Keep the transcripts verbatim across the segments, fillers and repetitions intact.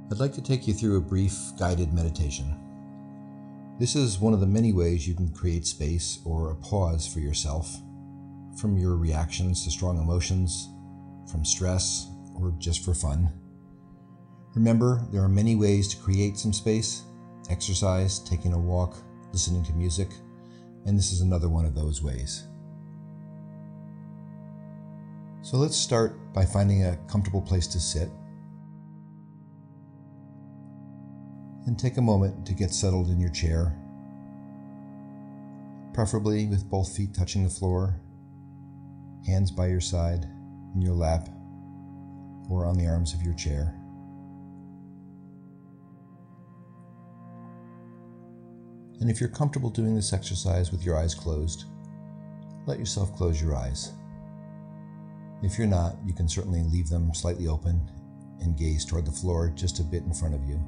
I'd like to take you through a brief guided meditation. This is one of the many ways you can create space or a pause for yourself from your reactions to strong emotions, from stress, or just for fun. Remember, there are many ways to create some space: exercise, taking a walk, listening to music, and this is another one of those ways. So let's start by finding a comfortable place to sit. And take a moment to get settled in your chair, preferably with both feet touching the floor, hands by your side, in your lap, or on the arms of your chair. And if you're comfortable doing this exercise with your eyes closed, let yourself close your eyes. If you're not, you can certainly leave them slightly open and gaze toward the floor just a bit in front of you.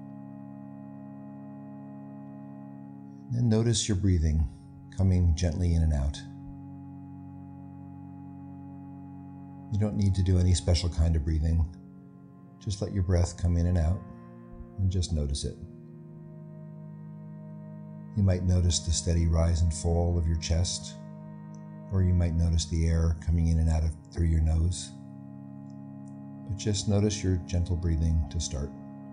And notice your breathing coming gently in and out. You don't need to do any special kind of breathing. Just let your breath come in and out and just notice it. You might notice the steady rise and fall of your chest, or you might notice the air coming in and out of through your nose. But just notice your gentle breathing to start.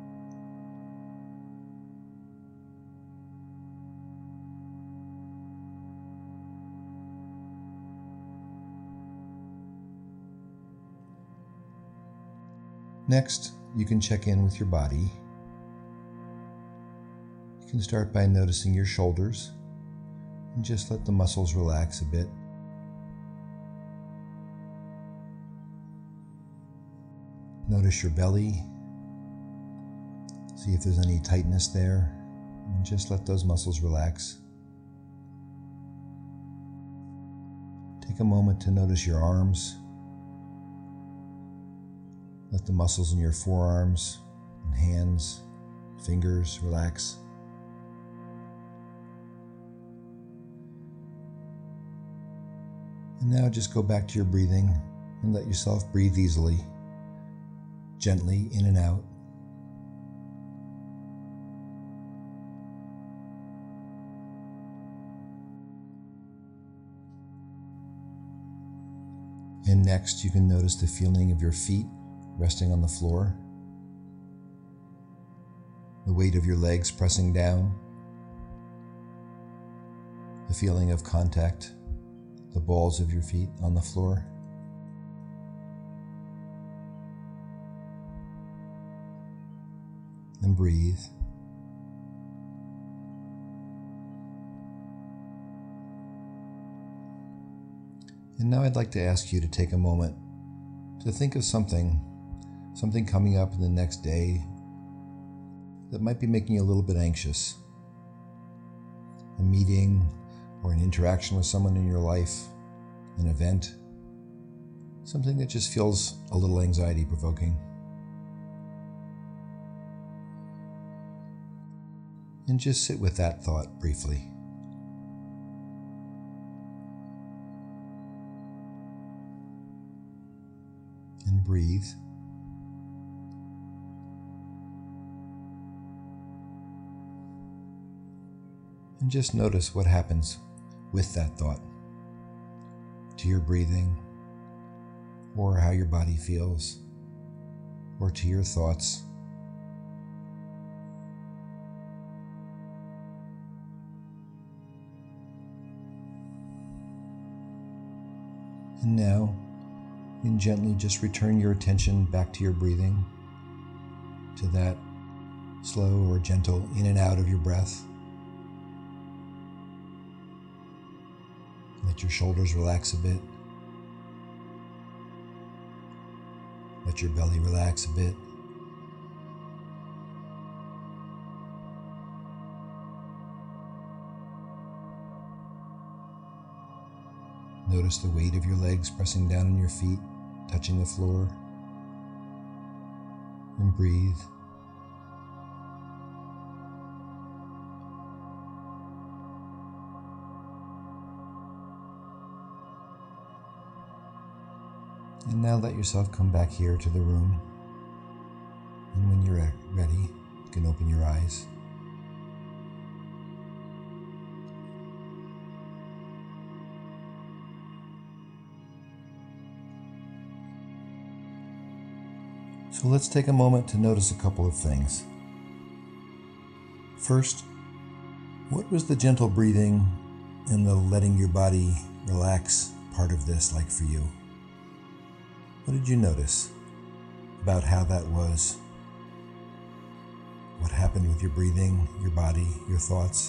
Next, you can check in with your body. You can start by noticing your shoulders and just let the muscles relax a bit. Notice your belly. See if there's any tightness there, and just let those muscles relax. Take a moment to notice your arms. Let the muscles in your forearms and hands, fingers relax. And now just go back to your breathing and let yourself breathe easily, gently in and out. And next, you can notice the feeling of your feet resting on the floor, the weight of your legs pressing down, the feeling of contact, the balls of your feet on the floor. And breathe. And now I'd like to ask you to take a moment to think of something Something coming up in the next day that might be making you a little bit anxious. A meeting or an interaction with someone in your life, an event, something that just feels a little anxiety provoking. And just sit with that thought briefly. And breathe. And just notice what happens with that thought to your breathing, or how your body feels, or to your thoughts. And now you can gently just return your attention back to your breathing, to that slow or gentle in and out of your breath. Let your shoulders relax a bit. Let your belly relax a bit. Notice the weight of your legs pressing down on your feet, touching the floor. And breathe. And now let yourself come back here to the room And when you're ready, you can open your eyes. So let's take a moment to notice a couple of things. First, what was the gentle breathing and the letting your body relax part of this like for you? What did you notice about how that was? What happened with your breathing, your body, your thoughts?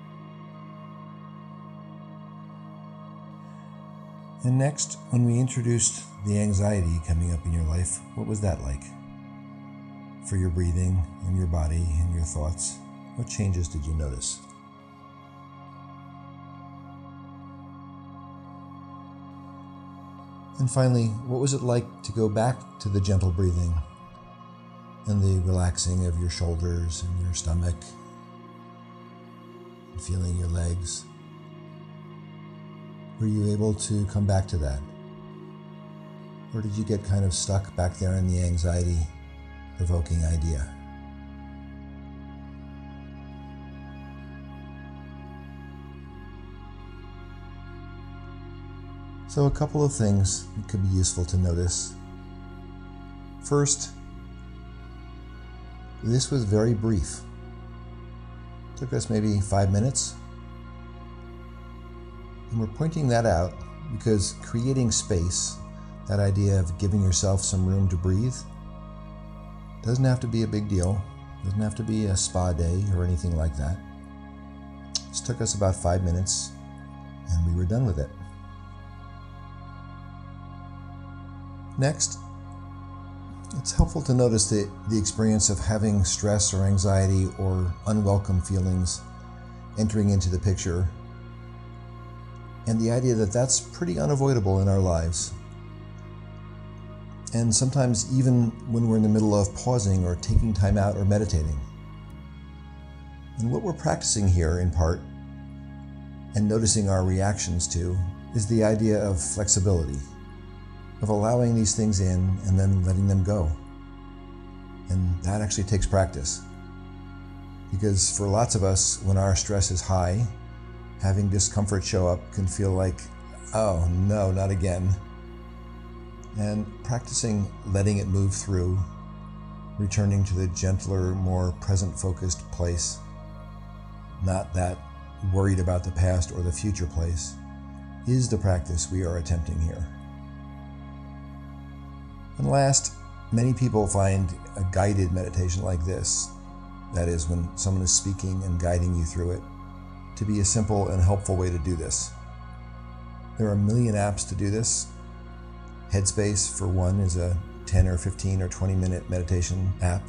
And next, when we introduced the anxiety coming up in your life, what was that like? For your breathing and your body and your thoughts, what changes did you notice? And finally, what was it like to go back to the gentle breathing and the relaxing of your shoulders and your stomach, and feeling your legs? Were you able to come back to that? Or did you get kind of stuck back there in the anxiety-provoking idea? So a couple of things that could be useful to notice. First, this was very brief. It took us maybe five minutes. And we're pointing that out because creating space, that idea of giving yourself some room to breathe, doesn't have to be a big deal. Doesn't have to be a spa day or anything like that. This took us about five minutes and we were done with it. Next, it's helpful to notice the, the experience of having stress or anxiety or unwelcome feelings entering into the picture, and the idea that that's pretty unavoidable in our lives. And sometimes even when we're in the middle of pausing or taking time out or meditating. And what we're practicing here in part, and noticing our reactions to, is the idea of flexibility, of allowing these things in and then letting them go. And that actually takes practice. Because for lots of us, when our stress is high, having discomfort show up can feel like, oh no, not again. And practicing letting it move through, returning to the gentler, more present-focused place, not that worried about the past or the future place, is the practice we are attempting here. And last, many people find a guided meditation like this, that is, when someone is speaking and guiding you through it, to be a simple and helpful way to do this. There are a million apps to do this. Headspace, for one, is a ten or fifteen or twenty minute meditation app.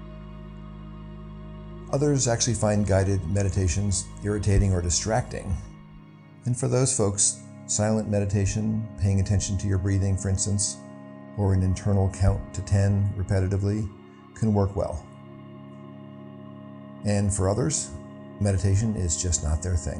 Others actually find guided meditations irritating or distracting. And for those folks, silent meditation, paying attention to your breathing, for instance, or an internal count to ten repetitively, can work well. And for others, meditation is just not their thing.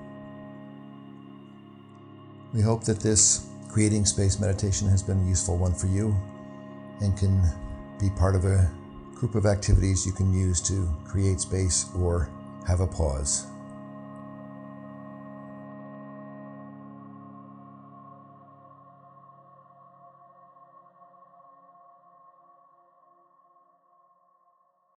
We hope that this Creating Space meditation has been a useful one for you and can be part of a group of activities you can use to create space or have a pause.